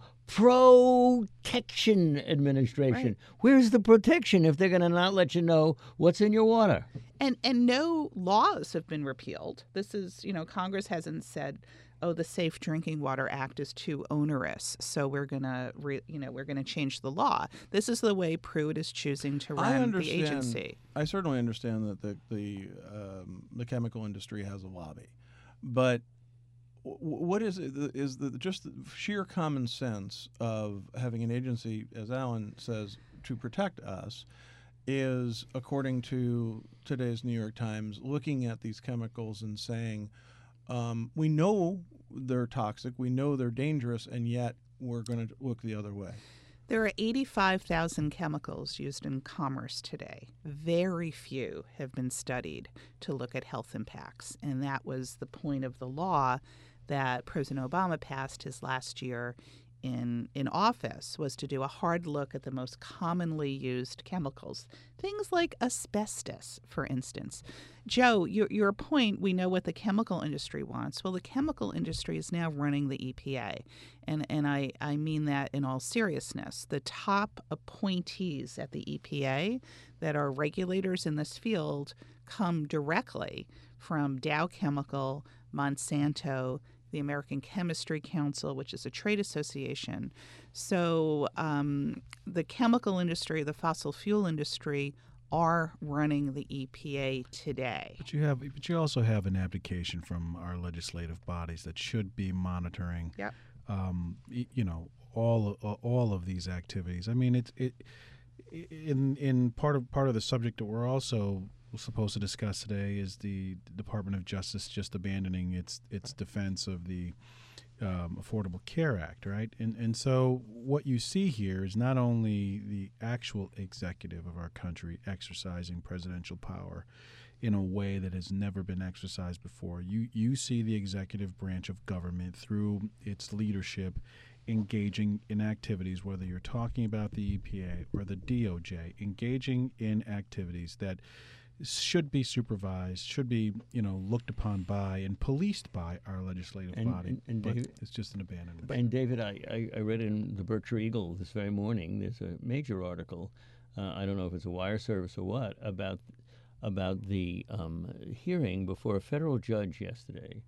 Protection Administration. Right. Where's the protection if they're going to not let you know what's in your water? And no laws have been repealed. This is, Congress hasn't said, oh, the Safe Drinking Water Act is too onerous, so we're gonna, we're gonna change the law. This is the way Pruitt is choosing to run the agency. I certainly understand that the chemical industry has a lobby, but what is it? Is just the sheer common sense of having an agency, as Alan says, to protect us, is, according to today's New York Times, looking at these chemicals and saying, we know they're toxic, we know they're dangerous, and yet we're going to look the other way. There are 85,000 chemicals used in commerce today. Very few have been studied to look at health impacts, and that was the point of the law that President Obama passed his last year in office, was to do a hard look at the most commonly used chemicals, things like asbestos, for instance. Joe, your point, we know what the chemical industry wants. Well, the chemical industry is now running the EPA, and I mean that in all seriousness. The top appointees at the EPA that are regulators in this field come directly from Dow Chemical, Monsanto, the American Chemistry Council, which is a trade association. So the chemical industry, the fossil fuel industry, are running the EPA today. But you also have an abdication from our legislative bodies that should be monitoring. Yep. All of these activities. I mean, in part of the subject that we're also supposed to discuss today is the Department of Justice just abandoning its defense of the Affordable Care Act, right? And so what you see here is not only the actual executive of our country exercising presidential power in a way that has never been exercised before. You see the executive branch of government through its leadership engaging in activities, whether you're talking about the EPA or the DOJ, engaging in activities that should be supervised, should be looked upon by and policed by our legislative body. And but David, it's just an abandonment. And David, I read in the Berkshire Eagle this very morning. There's a major article. I don't know if it's a wire service or what about the hearing before a federal judge yesterday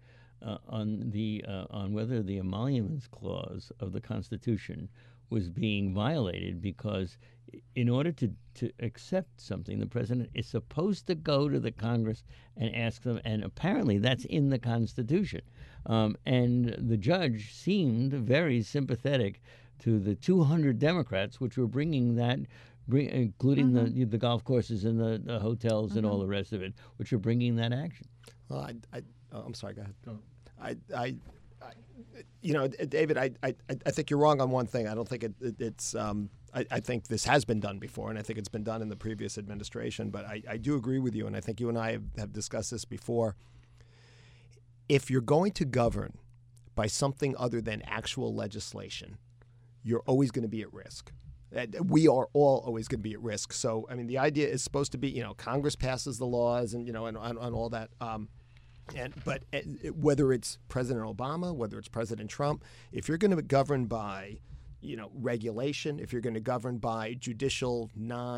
on whether the emoluments clause of the Constitution was being violated, because in order to accept something, the president is supposed to go to the Congress and ask them, and apparently that's in the Constitution. And the judge seemed very sympathetic to the 200 Democrats, which were bringing that, including the golf courses and the hotels and all the rest of it, which are bringing that action. Well, I'm sorry. Go ahead. David, I think you're wrong on one thing. I don't think it's. I think this has been done before, and I think it's been done in the previous administration. But I do agree with you, and I think you and I have discussed this before. If you're going to govern by something other than actual legislation, you're always going to be at risk. We are all always going to be at risk. So, I mean, the idea is supposed to be, Congress passes the laws and, and all that. But whether it's President Obama, whether it's President Trump, if you're going to govern by, regulation, if you're going to govern by judicial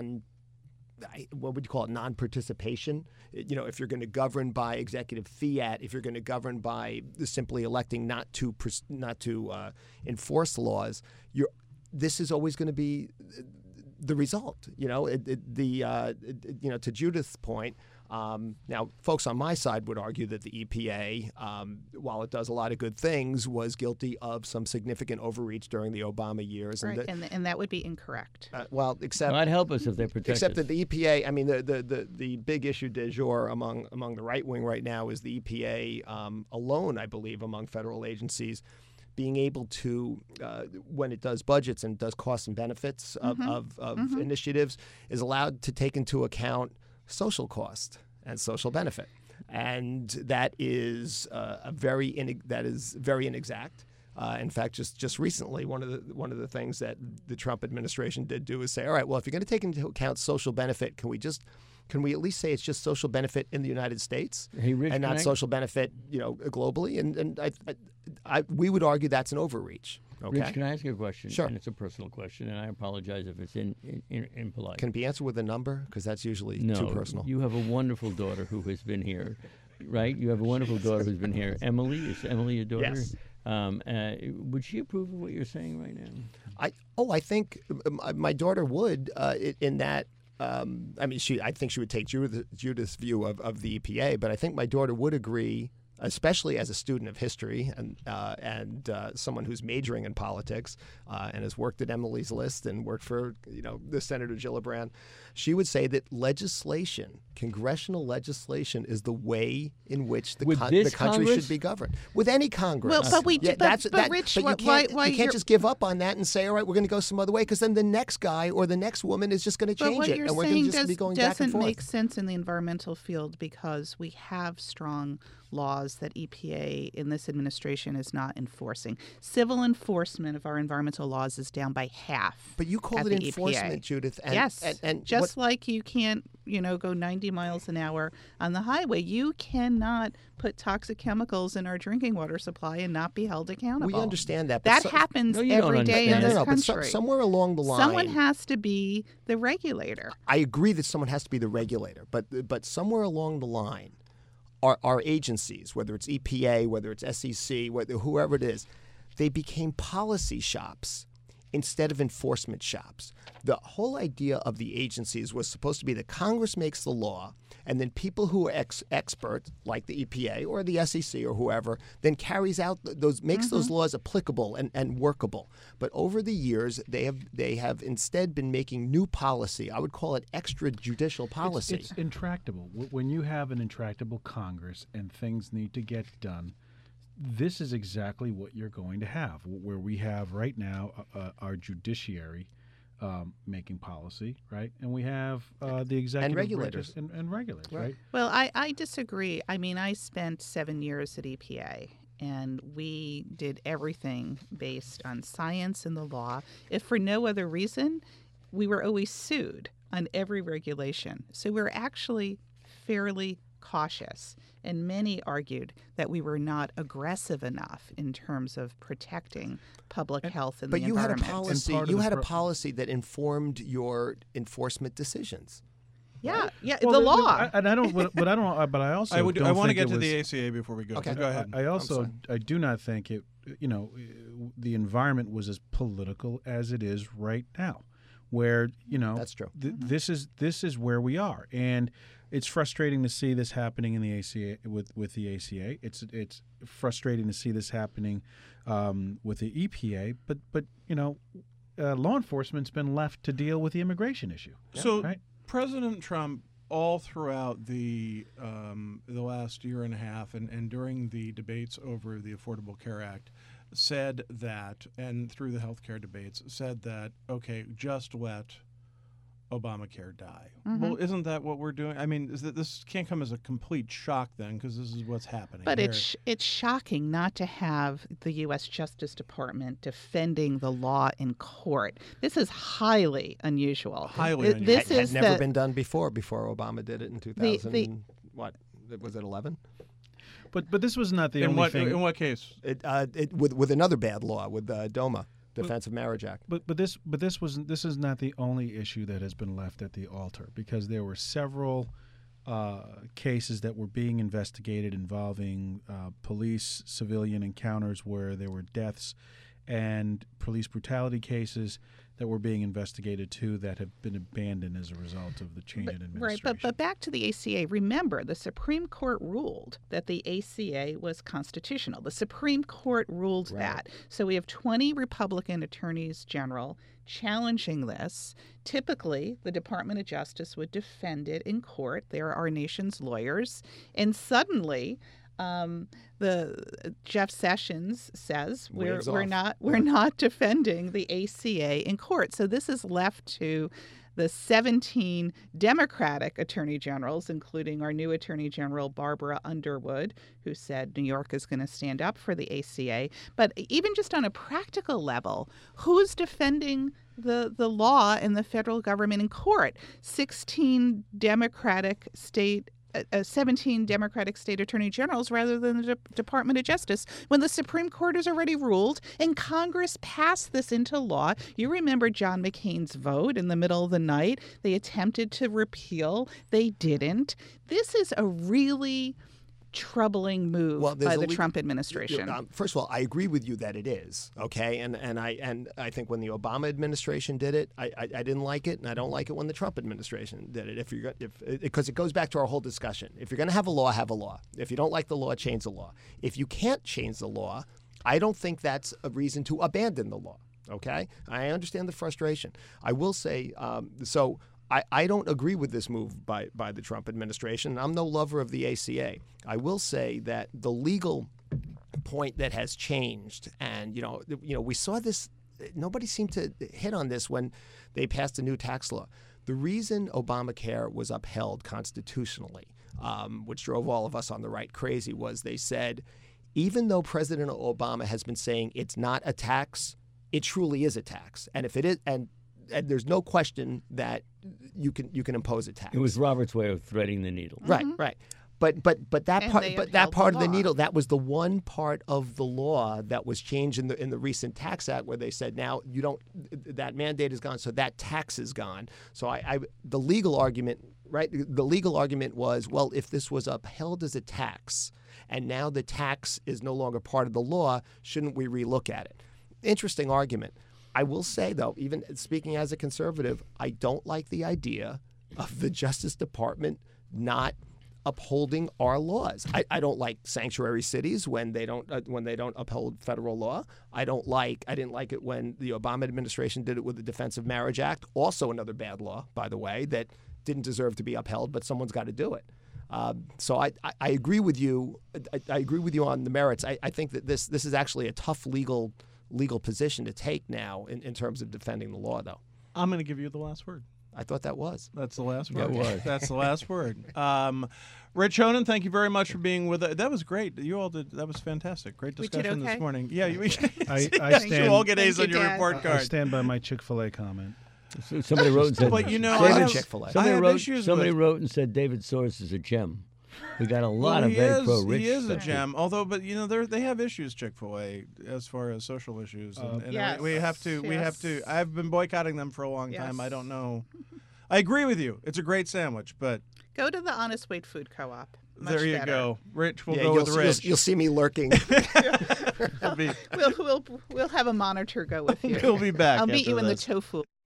non-participation, if you're going to govern by executive fiat, if you're going to govern by simply electing not to enforce laws, this is always going to be the result. To Judith's point. Now, folks on my side would argue that the EPA, while it does a lot of good things, was guilty of some significant overreach during the Obama years. Right, and that would be incorrect. Except I'd help us if they protect except us. that the EPA, I mean, the big issue du jour among the right wing right now is the EPA alone, I believe, among federal agencies, being able to, when it does budgets and does costs and benefits of initiatives, is allowed to take into account social cost and social benefit, and that is very inexact. In fact, just recently, one of the things that the Trump administration did do is say, all right, well, if you're going to take into account social benefit, can we at least say it's just social benefit in the United States and not social benefit, globally? And we would argue that's an overreach. Okay. Rich, can I ask you a question? Sure. And it's a personal question, and I apologize if it's impolite. Can it be answered with a number? Because that's usually too personal. You have a wonderful daughter who has been here, right? You have a wonderful daughter who's been here. Emily, is Emily your daughter? Yes. Would she approve of what you're saying right now? I think my daughter would in that. I think she would take Judith's view of the EPA, but I think my daughter would agree, especially as a student of history and someone who's majoring in politics and has worked at Emily's List and worked for the Senator Gillibrand. She would say that congressional legislation, is the way in which the country should be governed. With any Congress. Well, but Rich, you can't just give up on that and say, all right, we're going to go some other way, because then the next guy or the next woman is just going to change it, and we're going to just be going back and forth. Doesn't make sense in the environmental field, because we have strong laws that EPA in this administration is not enforcing. Civil enforcement of our environmental laws is down by half. But you call it enforcement, Judith. Yes. And just like you can't, go 90 miles an hour on the highway, you cannot put toxic chemicals in our drinking water supply and not be held accountable. We understand that. That happens every day in this country. But somewhere along the line, someone has to be the regulator. I agree that someone has to be the regulator, but somewhere along the line, our agencies, whether it's EPA, whether it's SEC, whoever it is, they became policy shops instead of enforcement shops. The whole idea of the agencies was supposed to be that Congress makes the law, and then people who are experts, like the EPA or the SEC or whoever, then carries out makes those laws applicable and workable. But over the years, they have instead been making new policy. I would call it extrajudicial policy. It's intractable. When you have an intractable Congress and things need to get done, this is exactly what you're going to have, where we have right now our judiciary making policy, right? And we have the executive and regulators. And regulators, right? Well, I disagree. I mean, I spent 7 years at EPA, and we did everything based on science and the law. If for no other reason, we were always sued on every regulation. So we're actually fairly cautious, and many argued that we were not aggressive enough in terms of protecting public health and But the you had a environment. policy. And part of You the had a pro- policy that informed your enforcement decisions. Yeah, Well, the law. and I don't, but I don't. But I also I don't want to think get it to was, the ACA before we go. Okay. So go ahead. I also sorry. I do not think it. The environment was as political as it is right now, where That's true. This is where we are, and it's frustrating to see this happening in the ACA with the ACA. It's frustrating to see this happening with the EPA. But law enforcement's been left to deal with the immigration issue. So right? President Trump, all throughout the last year and a half, and during the debates over the Affordable Care Act, said that, and through the healthcare debates, said that, okay, just let Obamacare die. Well, isn't that what we're doing? I mean, this can't come as a complete shock then, because this is what's happening. But here. it's shocking not to have the U.S. Justice Department defending the law in court. This is highly unusual. Highly unusual. This had is never the, been done before Obama did it in 2000. What was it? 11? But this was not the in only what thing. in what case? With another bad law with DOMA, Defense of Marriage Act. But this is not the only issue that has been left at the altar, because there were several cases that were being investigated involving police civilian encounters where there were deaths, and police brutality cases that were being investigated too that have been abandoned as a result of the change in administration. Right, but back to the ACA. Remember, the Supreme Court ruled that the ACA was constitutional. The Supreme Court ruled that. So we have 20 Republican attorneys general challenging this. Typically, the Department of Justice would defend it in court. They're our nation's lawyers. And suddenly, the Jeff Sessions says we're not defending the ACA in court. So this is left to the 17 Democratic attorney generals, including our new Attorney General Barbara Underwood, who said New York is going to stand up for the ACA. But even just on a practical level, who's defending the law in the federal government in court? 17 Democratic state attorney generals rather than the Department of Justice, when the Supreme Court has already ruled and Congress passed this into law. You remember John McCain's vote in the middle of the night. They attempted to repeal. They didn't. This is a really troubling move by the Trump administration. First of all, I agree with you that it is, okay, and I think when the Obama administration did it, I didn't like it, and I don't like it when the Trump administration did it. Because it goes back to our whole discussion. If you're going to have a law, have a law. If you don't like the law, change the law. If you can't change the law, I don't think that's a reason to abandon the law. Okay, I understand the frustration. I will say I don't agree with this move by the Trump administration. I'm no lover of the ACA. I will say that the legal point that has changed, and we saw this. Nobody seemed to hit on this when they passed a new tax law. The reason Obamacare was upheld constitutionally, which drove all of us on the right crazy, was they said, even though President Obama has been saying it's not a tax, it truly is a tax, and if it is, and there's no question that you can impose a tax. It was Robert's way of threading the needle. Right. But that And part, they but that upheld part the of the law. needle, that was the one part of the law that was changed in the recent Tax Act, where they said now that mandate is gone, so that tax is gone. So the legal argument, right? The legal argument was, well, if this was upheld as a tax, and now the tax is no longer part of the law, shouldn't we relook at it? Interesting argument. I will say, though, even speaking as a conservative, I don't like the idea of the Justice Department not upholding our laws. I don't like sanctuary cities when they don't uphold federal law. I didn't like it when the Obama administration did it with the Defense of Marriage Act, also another bad law, by the way, that didn't deserve to be upheld, but someone's got to do it. So I agree with you. I agree with you on the merits. I think that this is actually a tough legal position to take now in terms of defending the law, though. I'm going to give you the last word. I thought that was. That's the last word. That was. That's the last word. Rich Honan, thank you very much for being with us. That was great. You all did. That was fantastic. Great We did discussion okay? this morning. Yeah, you I you stand- all get A's Thank on you, your Dad. report I card. stand by my Chick-fil-A comment. So somebody wrote and said, But, you know, I I have have- Chick-fil-A. Somebody I have wrote. issues Somebody with- wrote and said David Soros is a gem. We got a lot Well, of he very is, pro-rich. he is a stuff. gem. Although, but you know, they have issues, Chick-fil-A, as far as social issues, and Yes, we have to. We have to. yes. I've been boycotting them for a long time. Yes. I don't know. I agree with you. It's a great sandwich, but Go to the Honest Weight Food Co-op. Much there you better. go. Rich will Yeah, go you'll, with you'll, Rich. you'll see me lurking. He'll be, We'll have a monitor go with you. he'll be back. I'll meet after you in the this. tofu.